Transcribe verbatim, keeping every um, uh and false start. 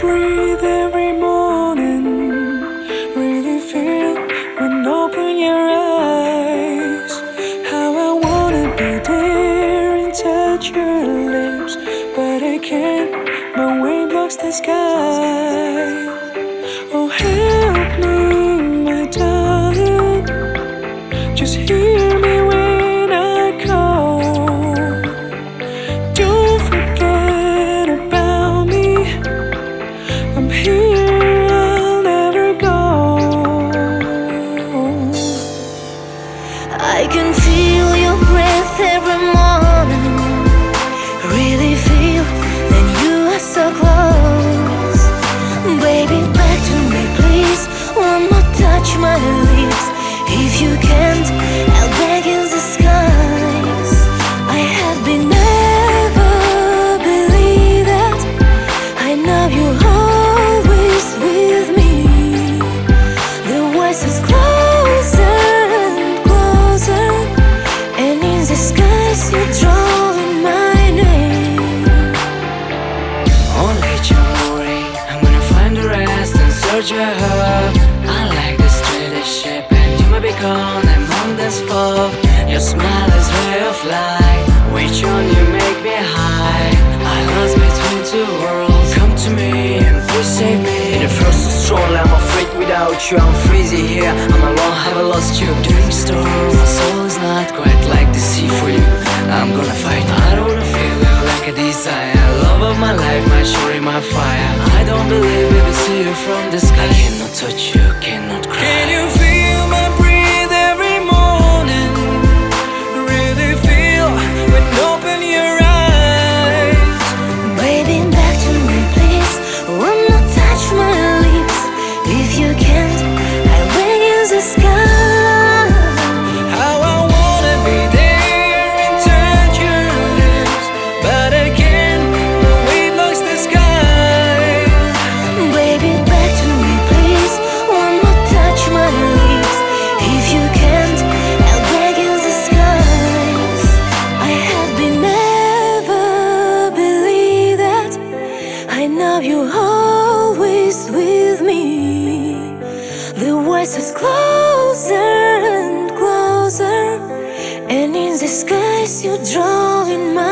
breathe every morning. Really feel when open your eyes. How I wanna be there and touch your lips, but I can't. My way blocks the sky. Oh, help me, my darling. Just hear me when I call. Don't forget about me. I'm here, I'll never go. I can feel your breath every morning. Really feel that you are so close. Baby, back to me, please. One more touch, my lips. If you can't, I'll beg in the skies. I have been never believe that. I know you're always with me. The voice is closer and closer, and in the skies you're drawing my name. Only worry, I'm gonna find the rest and search your heart. I like the steady ship, and you might be gone among this fog. Your smile is ray of light, which on you make me high. I lost between two worlds. Come to me and please save me. The first to stroll, I'm afraid without you. I'm freezing here, I'm alone, have I lost you? During the storm, my soul is not quite like the sea for you. I'm gonna fight, I don't wanna feel it like a desire. Love of my life, my story, my fire. I don't believe it, but see you from the sky. I cannot touch you, cannot cry. Can you feel my breathe every morning? Really feel when open your eyes. Baby, back to me, please. One more touch, my lips. If you can't, I'll beg in the sky. How I wanna be there and touch your lips, but I can't. The weight blocks the sky. Baby, back to me, please. One more touch, my lips. If you can't, I'll beg in the skies. I have been never believe that. I know you're always with me. The voice is closer and closer, and in the skies you're drawing my